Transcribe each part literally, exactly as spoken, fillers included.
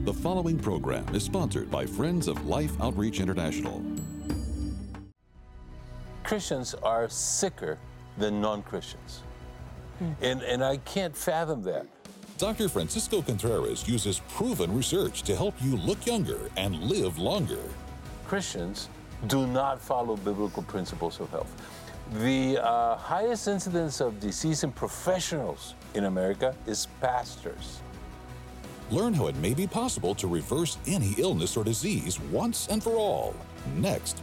The following program is sponsored by Friends of Life Outreach International. Christians are sicker than non-Christians. Hmm. And, and I can't fathom that. Doctor Francisco Contreras uses proven research to help you look younger and live longer. Christians do not follow biblical principles of health. The uh, highest incidence of disease in professionals in America is pastors. Learn how it may be possible to reverse any illness or disease once and for all. Next.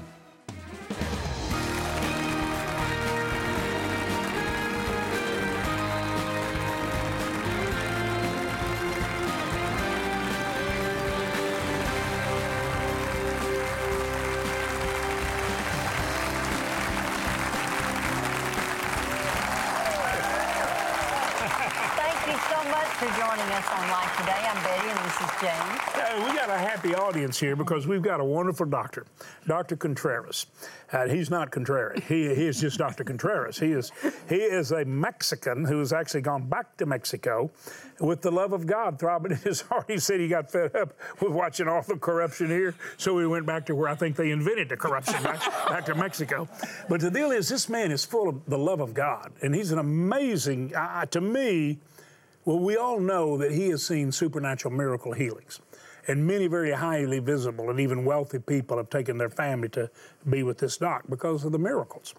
For joining us on Life Today. I'm Betty, and this is James. Hey, we got a happy audience here because we've got a wonderful doctor, Doctor Contreras. Uh, he's not contrary. He, he is just Doctor Contreras. He is he is a Mexican who has actually gone back to Mexico with the love of God throbbing in his heart. He said he got fed up with watching all the corruption here, so he went back to where I think they invented the corruption, back, back to Mexico. But the deal is, this man is full of the love of God, and he's an amazing, uh, to me, well, we all know that he has seen supernatural miracle healings, and many very highly visible and even wealthy people have taken their family to be with this doc because of the miracles.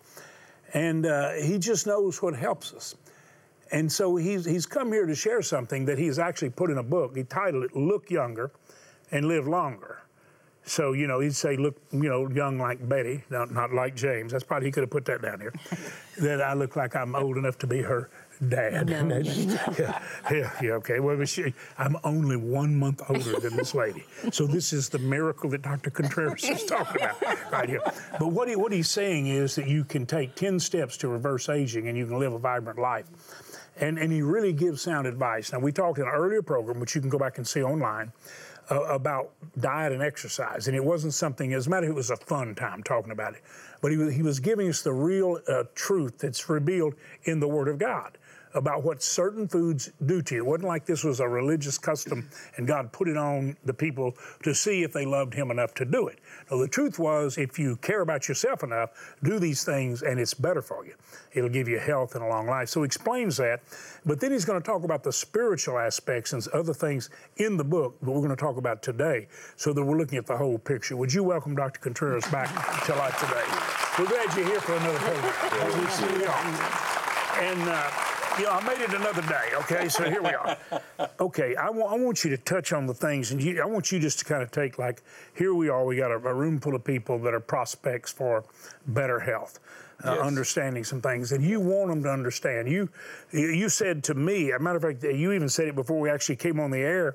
And uh, he just knows what helps us. And so he's, he's come here to share something that he's actually put in a book. He titled it, Look Younger and Live Longer. So, you know, he'd say, look, you know, young like Betty, not, not like James. That's probably, he could have put that down here, that I look like I'm old enough to be her dad. No, no, no. yeah, yeah, yeah, okay. Well, she, I'm only one month older than this lady. So this is the miracle that Doctor Contreras is talking about right here. But what, he, what he's saying is that you can take ten steps to reverse aging and you can live a vibrant life. And, and he really gives sound advice. Now, we talked in an earlier program, which you can go back and see online, uh, about diet and exercise. And it wasn't something, as a matter of fact, it was a fun time talking about it. But he was, he was giving us the real uh, truth that's revealed in the Word of God about what certain foods do to you. It wasn't like this was a religious custom and God put it on the people to see if they loved him enough to do it. No, the truth was, if you care about yourself enough, do these things and it's better for you. It'll give you health and a long life. So he explains that, but then he's going to talk about the spiritual aspects and other things in the book that we're going to talk about today, so that we're looking at the whole picture. Would you welcome Doctor Contreras back to Life Today? We're glad you're here for another program. We see you are. And, uh, you know, I made it another day, okay? So here we are. Okay, I, w- I want you to touch on the things, and you, I want you just to kind of take, like, here we are. We got a, a room full of people that are prospects for better health, uh, yes. understanding some things, and you want them to understand. You, you said to me, as a matter of fact, you even said it before we actually came on the air,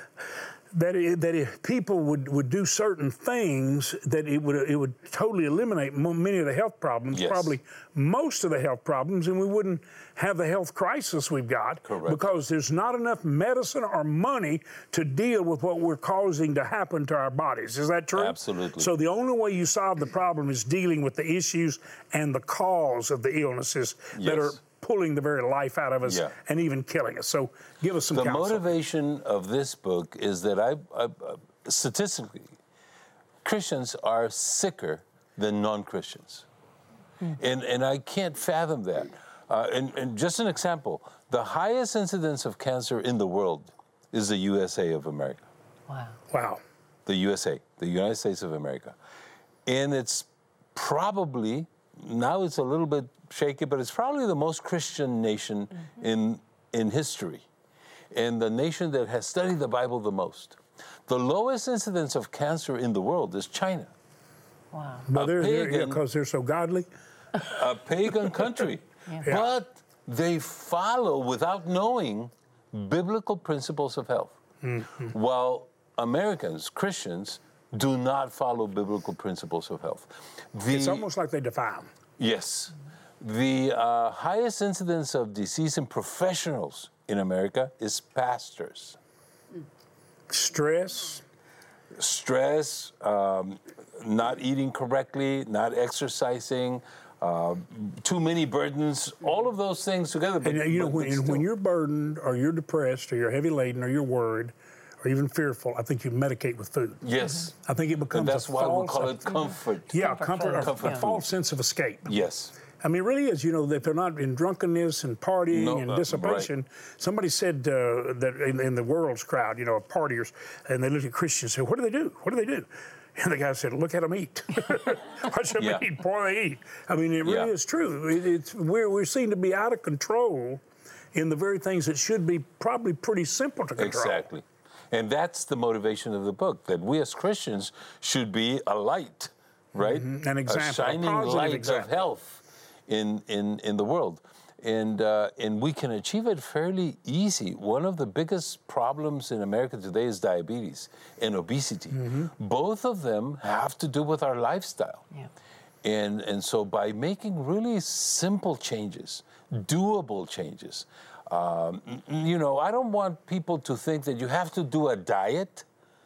that it, that if people would, would do certain things, that it would it would totally eliminate many of the health problems, yes. probably most of the health problems, and we wouldn't have the health crisis we've got. Correct. Because there's not enough medicine or money to deal with what we're causing to happen to our bodies. Is that true? Absolutely. So the only way you solve the problem is dealing with the issues and the cause of the illnesses yes. that are pulling the very life out of us yeah. and even killing us. So give us some The counsel. motivation of this book is that I, I, statistically, Christians are sicker than non-Christians. Hmm. And, and I can't fathom that. Uh, and, and just an example, the highest incidence of cancer in the world is the U S A of America. Wow. Wow. The U S A, the United States of America. And it's probably, now it's a little bit shaky, but it's probably the most Christian nation mm-hmm. in, in history, and the nation that has studied the Bible the most. The lowest incidence of cancer in the world is China. Wow. But they're, pagan, they're, because they're so godly? A pagan country. yeah. Yeah. But they follow, without knowing, biblical principles of health. Mm-hmm. While Americans, Christians, do not follow biblical principles of health. The, it's almost like they defy them. Yes. The uh, highest incidence of disease in professionals in America is pastors. Stress? Stress, um, not eating correctly, not exercising, uh, too many burdens, all of those things together. But, and you know, but, when, but when you're burdened or you're depressed or you're heavy laden or you're worried or even fearful, I think you medicate with food. Yes. I think it becomes And that's a why we false, call it comfort. yeah, Comfort comfort, food. or Comfort a food. false sense of escape. Yes. I mean, it really is, you know, if they're not in drunkenness and partying No, and uh, dissipation. Somebody said uh, that in, in the world's crowd, you know, of partiers, and they looked at Christians and said, what do they do? What do they do? And the guy said, look at them eat. Watch them Yeah. eat, boy, they eat. I mean, it really Yeah. is true. It, it's, we're, we seem to be out of control in the very things that should be probably pretty simple to control. Exactly. And that's the motivation of the book, that we as Christians should be a light, right? Mhm. An example, a a shining positive light example. of health in, in, in the world. And, uh, and we can achieve it fairly easy. One of the biggest problems in America today is diabetes and obesity. Mm-hmm. Both of them have to do with our lifestyle. Yeah. And, and so by making really simple changes, doable changes, um, n- you know, I don't want people to think that you have to do a diet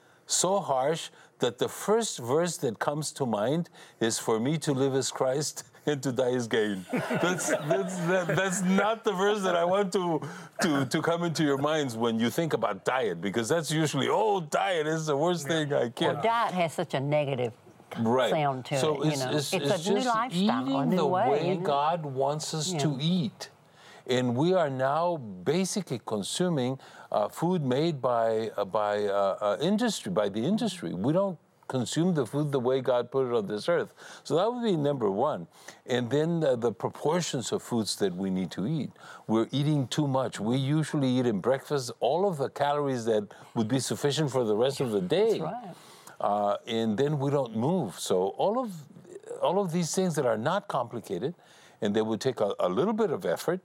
so harsh that the first verse that comes to mind is, for me to live as Christ and to die is gain. That's, that's, that, that's not the verse that I want to, to, to come into your minds when you think about diet, because that's usually, oh, diet is the worst thing I can. Well, diet has such a negative Right. sound to so it. it's, You know, it's, it's, it's a new just lifestyle, eating a new the way. way isn't it? God wants us to Yeah. eat. And we are now basically consuming uh, food made by uh, by uh, uh, industry, by the industry. We don't consume the food the way God put it on this earth. So that would be number one. And then uh, the proportions of foods that we need to eat. We're eating too much. We usually eat in breakfast all of the calories that would be sufficient for the rest of the day. That's right. Uh, and then we don't move. So all of all of these things that are not complicated, and they would take a, a little bit of effort,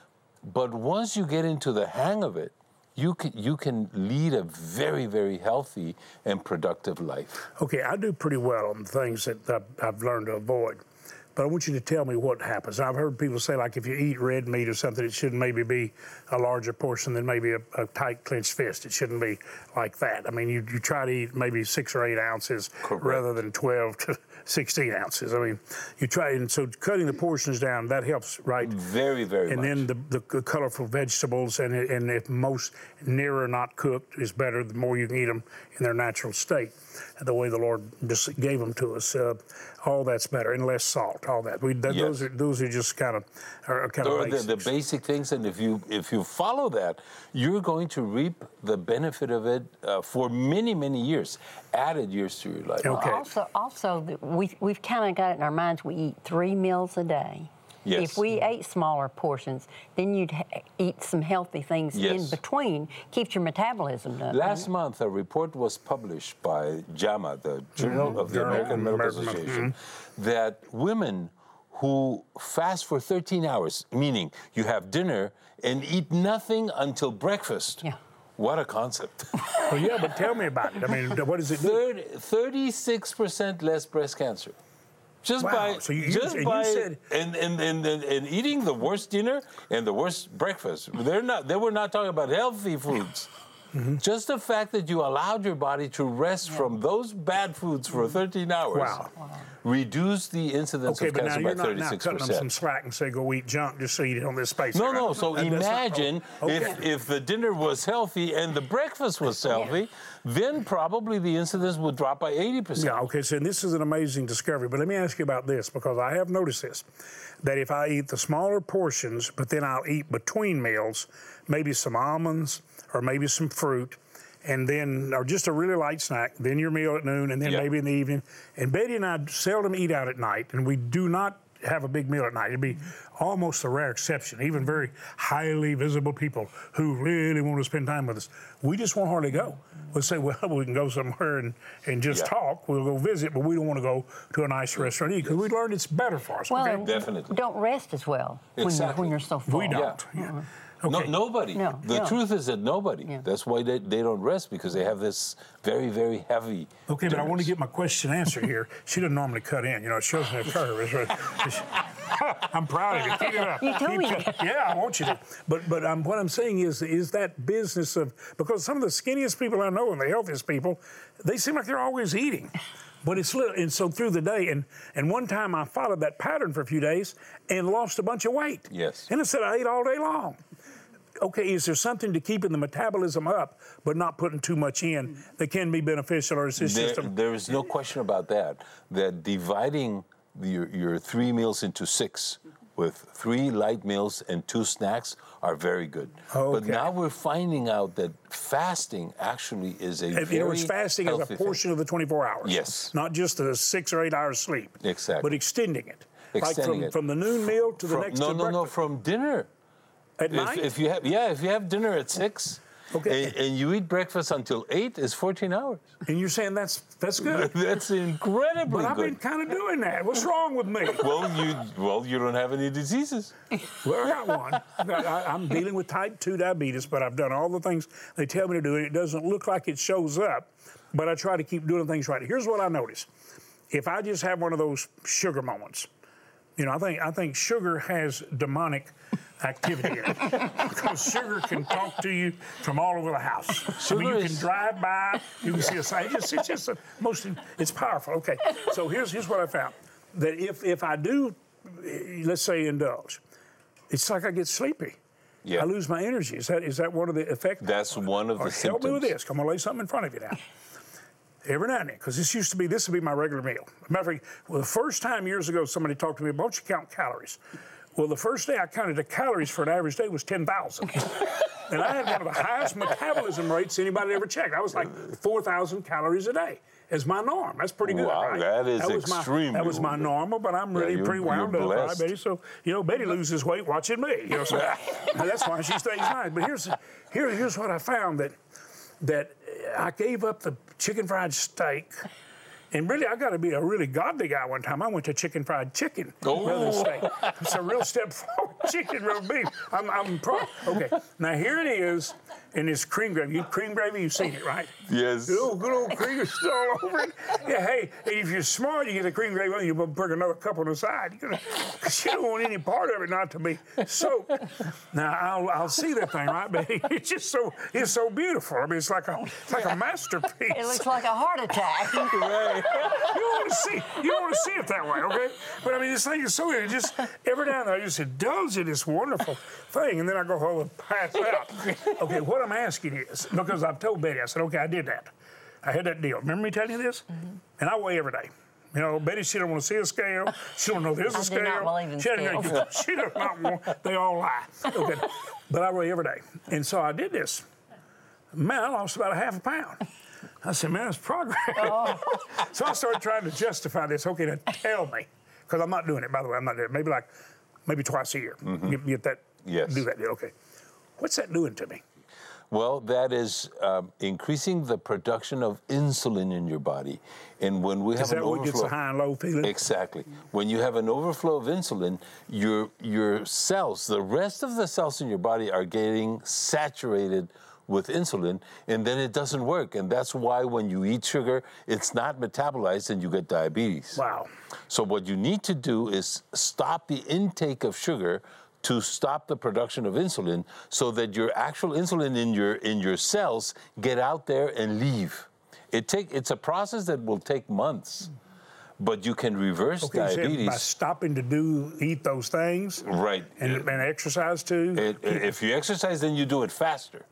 but once you get into the hang of it, you can you can lead a very, very healthy and productive life. Okay, I do pretty well on things that I've, I've learned to avoid. But I want you to tell me what happens. I've heard people say, like, if you eat red meat or something, it should maybe be a larger portion than maybe a, a tight clenched fist. It shouldn't be like that. I mean, you, you try to eat maybe six or eight ounces Correct. rather than twelve to sixteen ounces. I mean, you try, and so cutting the portions down, that helps, right? Very, very And much. then the, the colorful vegetables, and, and if most nearer not cooked is better, the more you can eat them in their natural state, the way the Lord just gave them to us. Uh, all that's better, and less salt, all that. We, th- Yes. Those are those are just kind of are kind Those of are the, the basics. basic things, and if you if you follow that, you're going to reap the benefit of it uh, for many, many years, added years to your life. Okay. Also, also the- we, we've kind of got it in our minds we eat three meals a day. Yes. If we ate smaller portions, then you'd ha- eat some healthy things in Yes. between, keeps your metabolism up. Last month, a report was published by JAMA, the Journal of the Journal American of Medical American Medical- Association, that women who fast for thirteen hours, meaning you have dinner and eat nothing until breakfast. Yeah. What a concept. Well, yeah, but tell me about it. I mean, what does it do? thirty-six percent less breast cancer. Just Wow. by So you- you- just and you by said- and, and, and, and, and eating the worst dinner and the worst breakfast. They're not they were not talking about healthy foods. Mm-hmm. Just the fact that you allowed your body to rest from those bad foods for thirteen hours Wow. reduced the incidence Okay, of but now cancer you're by not now thirty-six cutting them some percent. slack and say go eat junk just so you don't this space. No, right? no. So That- that's not- imagine oh, okay. if, if the dinner was healthy and the breakfast was healthy, then probably the incidence would drop by eighty percent. Yeah, okay, so this is an amazing discovery, but let me ask you about this, because I have noticed this, that if I eat the smaller portions, but then I'll eat between meals, maybe some almonds or maybe some fruit, and then, or just a really light snack, then your meal at noon, and then Yeah. maybe in the evening. And Betty and I seldom eat out at night, and we do not have a big meal at night. It'd be almost a rare exception. Even very highly visible people who really want to spend time with us, we just won't hardly go. We'll say, well, we can go somewhere and, and just Yeah. talk. We'll go visit, but we don't want to go to a nice restaurant because we learned it's better for us. Well, okay? and Definitely. don't rest as well when, you're, Exactly. when you're so full. We don't. Yeah. Yeah. No, Okay. nobody. No, the no. truth is that nobody. Yeah. That's why they, they don't rest, because they have this very, very heavy. Okay, but I want to dinners. get my question answered here. She doesn't normally cut in. You know, it shows me a curve. It's really- it's- I'm proud of you. Keep it up. You told Keep me it- to. Yeah, I want you to. But but um, what I'm saying is is that business of, because some of the skinniest people I know and the healthiest people, they seem like they're always eating. But it's little, and so through the day, and and one time I followed that pattern for a few days and lost a bunch of weight. Yes. And I said I ate all day long. okay, is there something to keeping the metabolism up but not putting too much in that can be beneficial, or is this There, just a... there is no question about that, that dividing your, your three meals into six with three light meals and two snacks are very good. Okay. But now we're finding out that fasting actually is a In very other words, fasting is a healthy portion thing. of the twenty-four hours. Yes. Not just the six or eight hours sleep. Exactly. But extending it. Extending like it. from, from the noon meal to the From- next no, to no, no, breakfast. from dinner. At If, night? if you have, yeah, if you have dinner at six, Okay. and, and you eat breakfast until eight, it's fourteen hours. And you're saying that's that's good. That's incredibly But I've good. been kind of doing that. What's wrong with me? Well, you well, you don't have any diseases. Well, I got one. I got- I, I'm dealing with type two diabetes, but I've done all the things they tell me to do, and it doesn't look like it shows up, but I try to keep doing things right. Here's what I notice. If I just have one of those sugar moments, you know, I think I think sugar has demonic activity in it. Because sugar can talk to you from all over the house. I mean, Sugar you can is- drive by, you can see a sign. It's just, it's just a, most, it's powerful. Okay, so here's here's what I found. That if if I do, eh, let's say, indulge, it's like I get sleepy. Yeah. I lose my energy. Is that is that one of the effects? That's one of Or the help me with symptoms. this. Come on, lay something in front of you now. Every now and then, because this used to be, this would be my regular meal. Matter of fact, well, the first time years ago, somebody talked to me, why don't you count calories? Well, the first day I counted the calories for an average day was ten thousand. And I had one of the highest metabolism rates anybody ever checked. I was like four thousand calories a day as my norm. That's pretty good, Wow, right? that is was my, extremely That was my good. normal, but I'm Yeah, really you're- pretty wound you're up, right, blessed. Betty? So, you know, Betty loses weight watching me. You know, so that's why she stays nice. But here's here, here's what I found, that that I gave up the chicken fried steak. And really, I got to be a really godly guy one time. I went to chicken fried chicken rather than steak. It's a real step forward. Chicken, real beef. I'm, I'm pro. Okay, now here it is in this cream gravy. You cream gravy, you've seen it, right? Yes. Good old, good old cream is all over it. Yeah, hey, and if you're smart, you get the cream gravy, you put another cup on the side. You don't want any part of it not to be soaked. Now I'll, I'll see that thing, right, Betty? It's just so it's so beautiful. I mean, it's like a it's like a masterpiece. It looks like a heart attack. Right. You don't want to see you don't want to see it that way, okay? But I mean, this thing is so it just every now and then I just indulge in this wonderful thing, and then I go home and pass out. Okay, what I'm asking is, because I've told Betty, I said, okay, I did that. I had that deal. Remember me telling you this? Mm-hmm. And I weigh every day. You know, Betty, she don't want to see a scale. She don't know there's a I do scale. not believe in she, doesn't- scales. she does not want. They all lie. Okay, but I weigh every day, and so I did this. Man, I lost about a half a pound. I said, man, it's progress. Oh. So I started trying to justify this. Okay, now tell me, because I'm not doing it. By the way, I'm not doing it. Maybe like, maybe twice a year. Mm-hmm. Get, get that. Yes. Do that deal. Okay. What's that doing to me? Well, that is um, increasing the production of insulin in your body. And when we have Is that an what overflow, gets the high and low feeling? Exactly. When you have an overflow of insulin, your your cells, the rest of the cells in your body are getting saturated with insulin, and then it doesn't work. And that's why when you eat sugar, it's not metabolized and you get diabetes. Wow. So what you need to do is stop the intake of sugar to stop the production of insulin, so that your actual insulin in your in your cells get out there and leave. It take it's a process that will take months, but you can reverse Okay, you said diabetes. by stopping to do eat those things, Right. and, and exercise too. It, if you exercise, then you do it faster.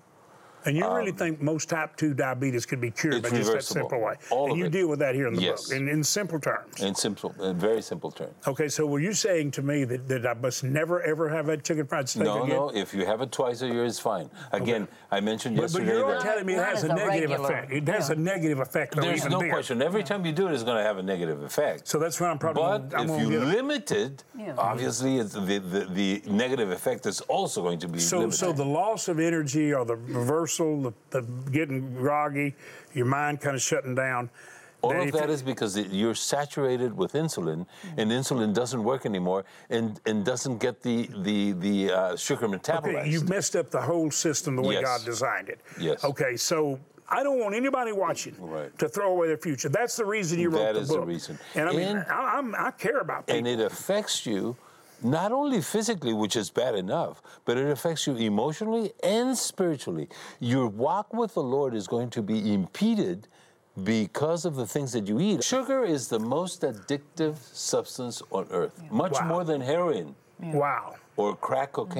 And you really think most type two diabetes could be cured by it's just that reversible. simple way? All and of you it. deal with that here in the Yes. book, in, in simple terms. In simple, in very simple terms. Okay, so were you saying to me that, that I must never ever have that chicken fried steak No, again? no. If you have it twice a year, it's fine. Again, I mentioned But, but yesterday you're that telling me it Not has a as a negative regular, effect. It has yeah. a negative effect on there's even no then. question. Every time you do it, it's going to have a negative effect. So that's what I'm probably. But I'm if gonna you get it. limit it, Yeah. obviously it's the, the, the negative effect is also going to be So, limited. so the loss of energy or the reversal, the, the getting groggy, your mind kind of shutting down. All then of if that you- is because it, you're saturated with insulin, and insulin doesn't work anymore, and, and doesn't get the the the uh, sugar metabolized. Okay, you've messed up the whole system the way Yes. God designed it. Yes. Okay, so I don't want anybody watching Right. to throw away their future. That's the reason you wrote That the is the book. reason. And I mean, And- I, I'm, I care about people. and it affects you not only physically, which is bad enough, but it affects you emotionally and spiritually. Your walk with the Lord is going to be impeded because of the things that you eat. Sugar is the most addictive substance on earth, much Wow. more than heroin Wow. or crack cocaine.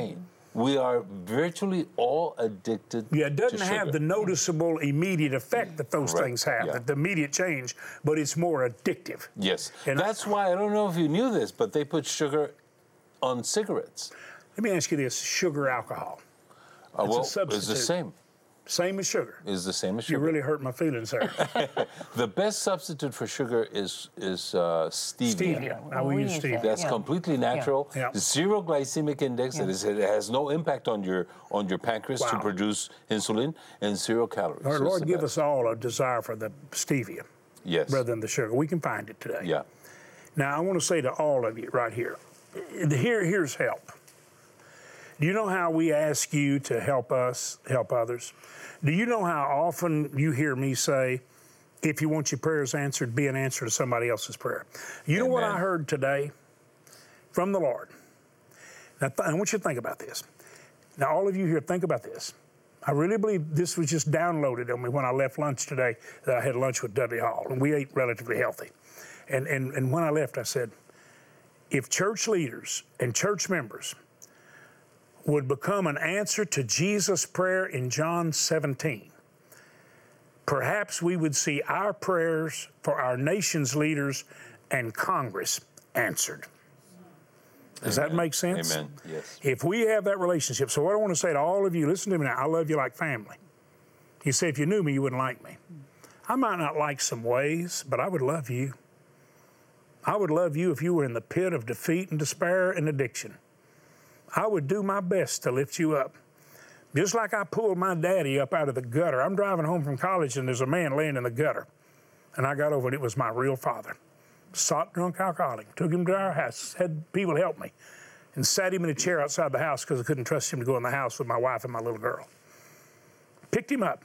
We are virtually all addicted Yeah, it doesn't to have sugar. the noticeable immediate effect that those Correct. things have, Yeah. the immediate change, but it's more addictive. Yes. And That's why, I don't know if you knew this, but they put sugar on cigarettes. Let me ask you this, sugar alcohol. Uh, It's a well, it's the substitute. same. Same as sugar. It's the same as You sugar. really hurt my feelings there. The best substitute for sugar is is uh, stevia. Stevia. I will we use use stevia. that. That's Yeah. completely natural. Yeah. Zero glycemic index. Yeah. It, is, it has no impact on your on your pancreas to Wow. produce insulin, and zero calories. Our So it's Lord, the give best. us all a desire for the stevia Yes. rather than the sugar. We can find it today. Yeah. Now, I want to say to all of you right here, here here's help. Do you know how we ask you to help us, help others? Do you know how often you hear me say, if you want your prayers answered, be an answer to somebody else's prayer? You know what I Amen. heard today from the Lord? Now, th- I want you to think about this. Now, all of you here, think about this. I really believe this was just downloaded on me when I left lunch today, that I had lunch with Dudley Hall, and we ate relatively healthy. And, and, and when I left, I said, if church leaders and church members would become an answer to Jesus' prayer in John seventeen, perhaps we would see our prayers for our nation's leaders and Congress answered. Does that make sense? Amen. Yes. If we have that relationship, so what I want to say to all of you, listen to me now, I love you like family. You say, if you knew me, you wouldn't like me. I might not like some ways, but I would love you. I would love you if you were in the pit of defeat and despair and addiction. I would do my best to lift you up. Just like I pulled my daddy up out of the gutter. I'm driving home from college and there's a man laying in the gutter. And I got over it, it was my real father. Sot drunk alcoholic. Took him to our house, had people help me, and sat him in a chair outside the house because I couldn't trust him to go in the house with my wife and my little girl. Picked him up.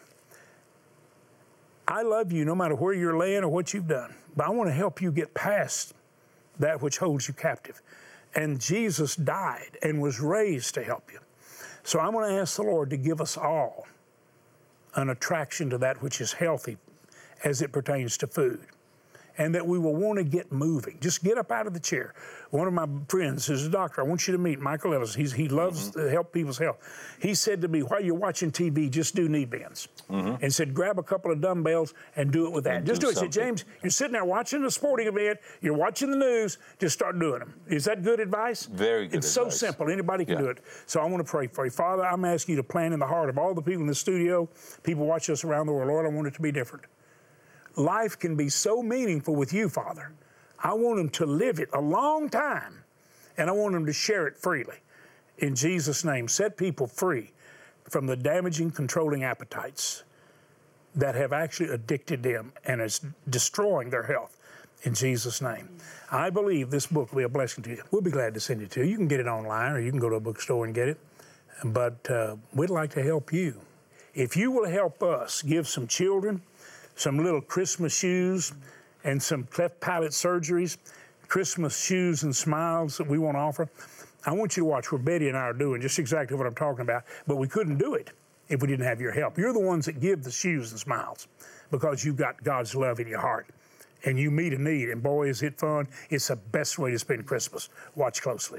I love you no matter where you're laying or what you've done, but I want to help you get past that which holds you captive. And Jesus died and was raised to help you. So I'm going to ask the Lord to give us all an attraction to that which is healthy as it pertains to food, and that we will want to get moving. Just get up out of the chair. One of my friends is a doctor. I want you to meet Michael Ellis. He's, he loves Mm-hmm. to help people's health. He said to me, while you're watching T V, just do knee bends. Mm-hmm. And said, grab a couple of dumbbells and do it with that. And Just do do it. He said, something. James, you're sitting there watching a sporting event, you're watching the news, just start doing them. Is that good advice? Very good It's so advice. simple. Anybody can Yeah. do it. So I want to pray for you. Father, I'm asking you to plant in the heart of all the people in the studio, people watching us around the world, Lord, I want it to be different. Life can be so meaningful with you, Father. I want them to live it a long time, and I want them to share it freely. In Jesus' name, set people free from the damaging, controlling appetites that have actually addicted them and is destroying their health. In Jesus' name. I believe this book will be a blessing to you. We'll be glad to send it to you. You can get it online, or you can go to a bookstore and get it. But uh, we'd like to help you. If you will help us give some children some little Christmas shoes and some cleft palate surgeries, Christmas shoes and smiles that we want to offer, I want you to watch what Betty and I are doing, just exactly what I'm talking about. But we couldn't do it if we didn't have your help. You're the ones that give the shoes and smiles because you've got God's love in your heart. And you meet a need, and boy, is it fun. It's the best way to spend Christmas. Watch closely.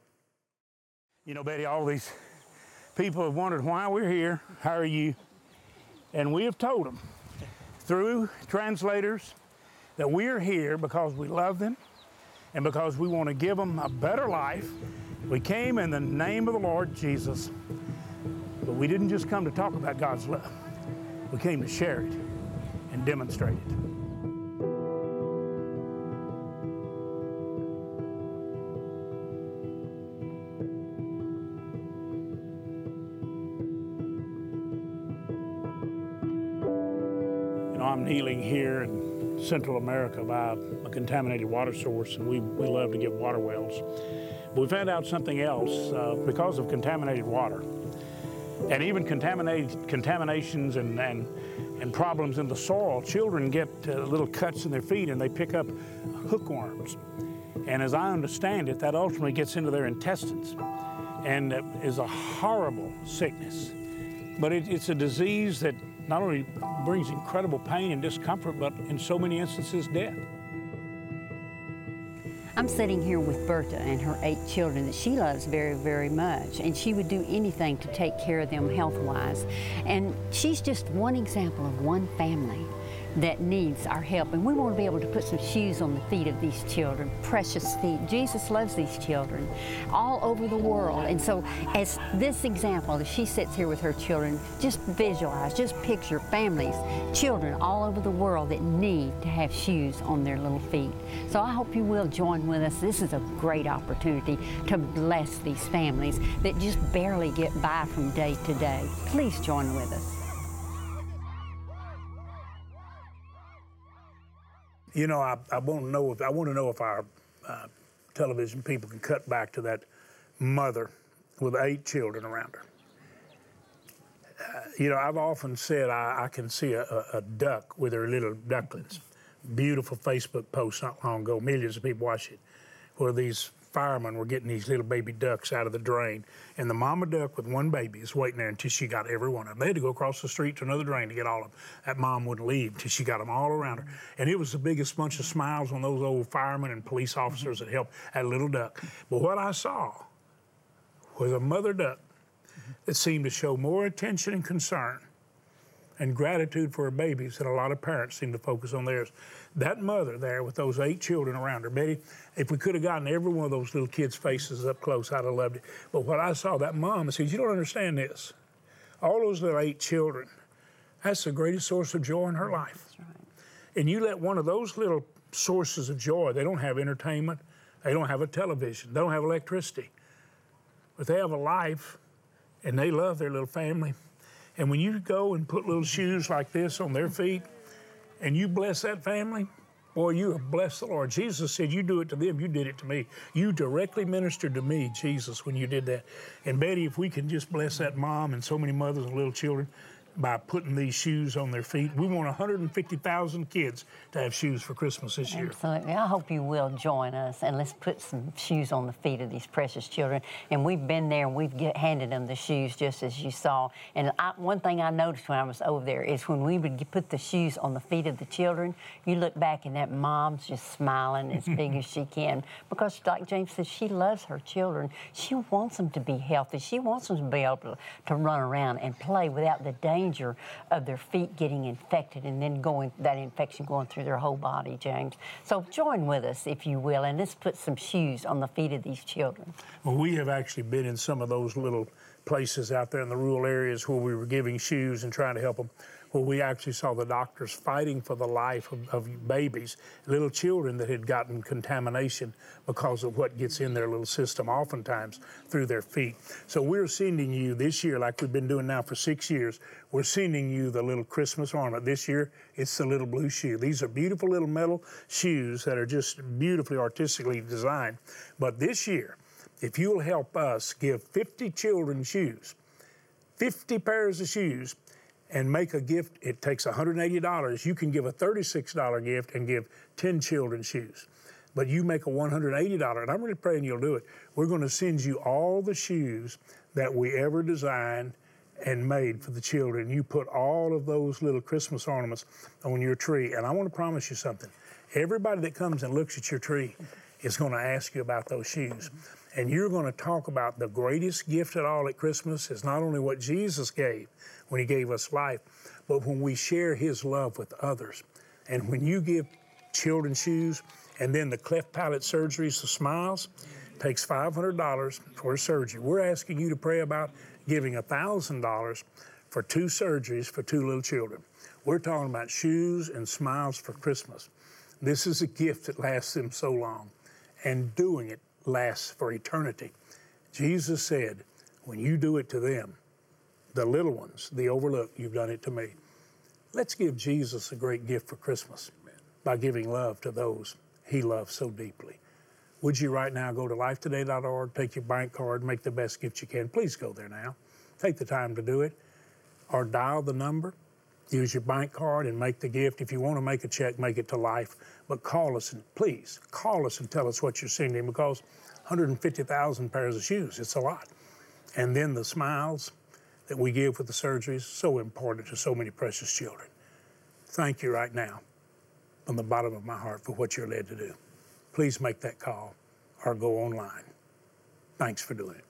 You know, Betty, all these people have wondered why we're here, how are you? And we have told them through translators that we are here because we love them and because we want to give them a better life. We came in the name of the Lord Jesus, but we didn't just come to talk about God's love. We came to share it and demonstrate it. I'm kneeling here in Central America by a contaminated water source, and we, we love to give water wells. But we found out something else uh, because of contaminated water. And even contaminated contaminations and, and, and problems in the soil, children get uh, little cuts in their feet and they pick up hookworms. And as I understand it, that ultimately gets into their intestines and uh, is a horrible sickness. But it, it's a disease that not only brings incredible pain and discomfort, but in so many instances, death. I'm sitting here with Berta and her eight children that she loves very, very much, and she would do anything to take care of them health-wise. And she's just one example of one family that needs our help, and we want to be able to put some shoes on the feet of these children, precious feet. Jesus loves these children all over the world, and so as this example, as she sits here with her children, just visualize, just picture families, children all over the world that need to have shoes on their little feet. So I hope you will join with us. This is a great opportunity to bless these families that just barely get by from day to day. Please join with us. You know, I, I want to know if I want to know if our uh, television people can cut back to that mother with eight children around her. Uh, you know, I've often said I, I can see a, a, a duck with her little ducklings. Beautiful Facebook post not long ago. Millions of people watched it, where these firemen were getting these little baby ducks out of the drain, and the mama duck with one baby is waiting there until she got every one of them. They had to go across the street to another drain to get all of them. That mom wouldn't leave until she got them all around her. And it was the biggest bunch of smiles on those old firemen and police officers that helped that little duck. But what I saw was a mother duck that seemed to show more attention and concern and gratitude for her babies than a lot of parents seem to focus on theirs. That mother there with those eight children around her, Betty, if we could have gotten every one of those little kids' faces up close, I'd have loved it. But what I saw, that mom, I said, you don't understand this. All those little eight children, that's the greatest source of joy in her life. That's right. And you let one of those little sources of joy, they don't have entertainment, they don't have a television, they don't have electricity, but they have a life, and they love their little family. And when you go and put little shoes like this on their feet, and you bless that family, boy, you have blessed the Lord. Jesus said, you do it to them, you did it to me. You directly ministered to me, Jesus, when you did that. And Betty, if we can just bless that mom and so many mothers and little children by putting these shoes on their feet. We want one hundred fifty thousand kids to have shoes for Christmas this year. Absolutely. I hope you will join us, and let's put some shoes on the feet of these precious children. And we've been there, and we've get, handed them the shoes just as you saw. And I, one thing I noticed when I was over there is when we would get, put the shoes on the feet of the children, you look back and that mom's just smiling as big as she can, because like James says, she loves her children. She wants them to be healthy. She wants them to be able to, to run around and play without the danger of their feet getting infected and then going that infection going through their whole body, James. So join with us, if you will, and let's put some shoes on the feet of these children. Well, we have actually been in some of those little places out there in the rural areas where we were giving shoes and trying to help them, where we actually saw the doctors fighting for the life of, of babies, little children that had gotten contamination because of what gets in their little system, oftentimes through their feet. So we're sending you this year, like we've been doing now for six years, we're sending you the little Christmas ornament. This year, it's the little blue shoe. These are beautiful little metal shoes that are just beautifully artistically designed. But this year, if you'll help us give fifty children shoes, fifty pairs of shoes, and make a gift, it takes one hundred eighty dollars. You can give a thirty-six dollar gift and give ten children shoes. But you make a one hundred eighty dollars, and I'm really praying you'll do it. We're going to send you all the shoes that we ever designed and made for the children. You put all of those little Christmas ornaments on your tree, and I want to promise you something. Everybody that comes and looks at your tree is going to ask you about those shoes. And you're going to talk about the greatest gift at all at Christmas is not only what Jesus gave when he gave us life, but when we share his love with others. And when you give children shoes, and then the cleft palate surgeries, the smiles, takes five hundred dollars for a surgery. We're asking you to pray about giving one thousand dollars for two surgeries for two little children. We're talking about shoes and smiles for Christmas. This is a gift that lasts them so long, and doing it lasts for eternity. Jesus said, when you do it to them, the little ones, the overlooked, you've done it to me. Let's give Jesus a great gift for Christmas by giving love to those he loves so deeply. Would you right now go to life today dot org, take your bank card, make the best gift you can. Please go there now. Take the time to do it. Or dial the number, use your bank card and make the gift. If you want to make a check, make it to Life. But call us, and please call us and tell us what you're sending, because one hundred fifty thousand pairs of shoes, it's a lot. And then the smiles that we give with the surgeries, so important to so many precious children. Thank you right now from the bottom of my heart for what you're led to do. please make that call or go online. Thanks for doing it.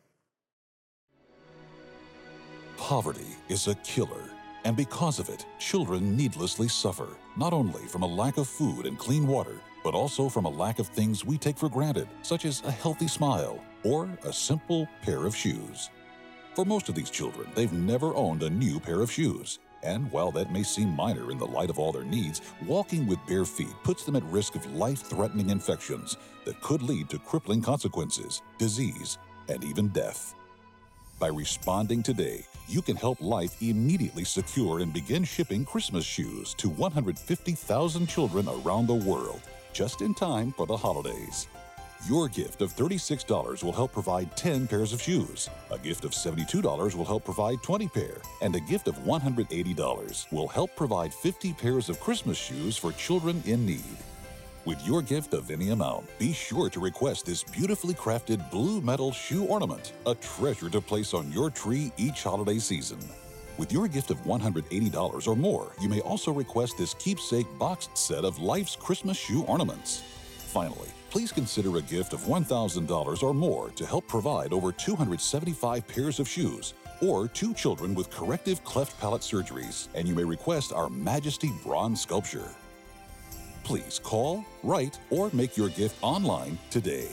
Poverty is a killer, and because of it, children needlessly suffer, not only from a lack of food and clean water, but also from a lack of things we take for granted, such as a healthy smile or a simple pair of shoes. For most of these children, they've never owned a new pair of shoes. And while that may seem minor in the light of all their needs, walking with bare feet puts them at risk of life-threatening infections that could lead to crippling consequences, disease, and even death. By responding today, you can help Life immediately secure and begin shipping Christmas shoes to one hundred fifty thousand children around the world, just in time for the holidays. Your gift of thirty-six dollars will help provide ten pairs of shoes. A gift of seventy-two dollars will help provide twenty pair. And a gift of one hundred eighty dollars will help provide fifty pairs of Christmas shoes for children in need. With your gift of any amount, be sure to request this beautifully crafted blue metal shoe ornament, a treasure to place on your tree each holiday season. With your gift of one hundred eighty dollars or more, you may also request this keepsake boxed set of Life's Christmas shoe ornaments. Finally, please consider a gift of one thousand dollars or more to help provide over two hundred seventy-five pairs of shoes or two children with corrective cleft palate surgeries, and you may request our Majesty bronze sculpture. Please call, write, or make your gift online today.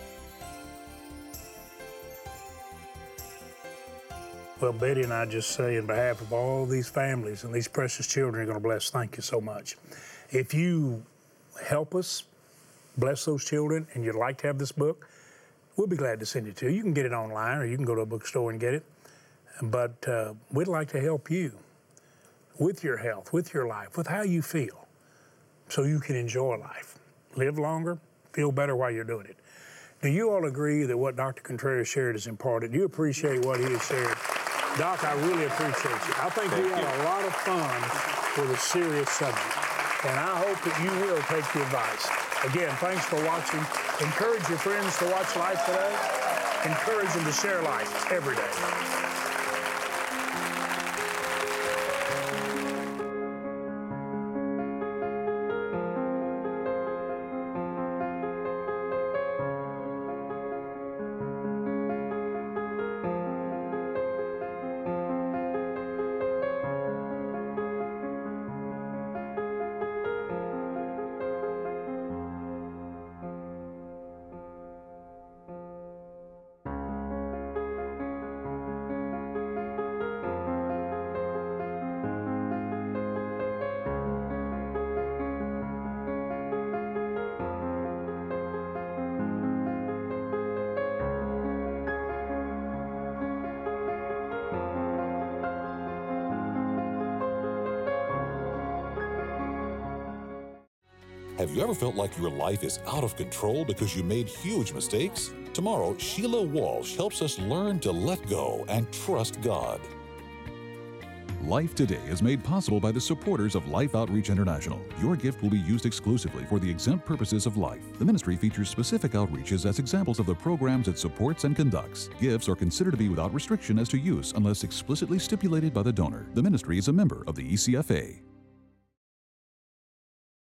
Well, Betty and I just say, in behalf of all these families and these precious children you're going to bless, thank you so much. If you help us bless those children and you'd like to have this book, we'll be glad to send it to you. You can get it online or you can go to a bookstore and get it. But uh, we'd like to help you with your health, with your life, with how you feel, so you can enjoy life, live longer, feel better while you're doing it. Do you all agree that what Doctor Contreras shared is important? Do you appreciate what he has shared? Doc, I really appreciate you. I think Thank we had you. a lot of fun with a serious subject, and I hope that you will take the advice. Again, thanks for watching. Encourage your friends to watch Life Today. Encourage them to share life every day. Have you ever felt like your life is out of control because you made huge mistakes? Tomorrow, Sheila Walsh helps us learn to let go and trust God. Life Today is made possible by the supporters of Life Outreach International. Your gift will be used exclusively for the exempt purposes of life. The ministry features specific outreaches as examples of the programs it supports and conducts. Gifts are considered to be without restriction as to use unless explicitly stipulated by the donor. The ministry is a member of the E C F A.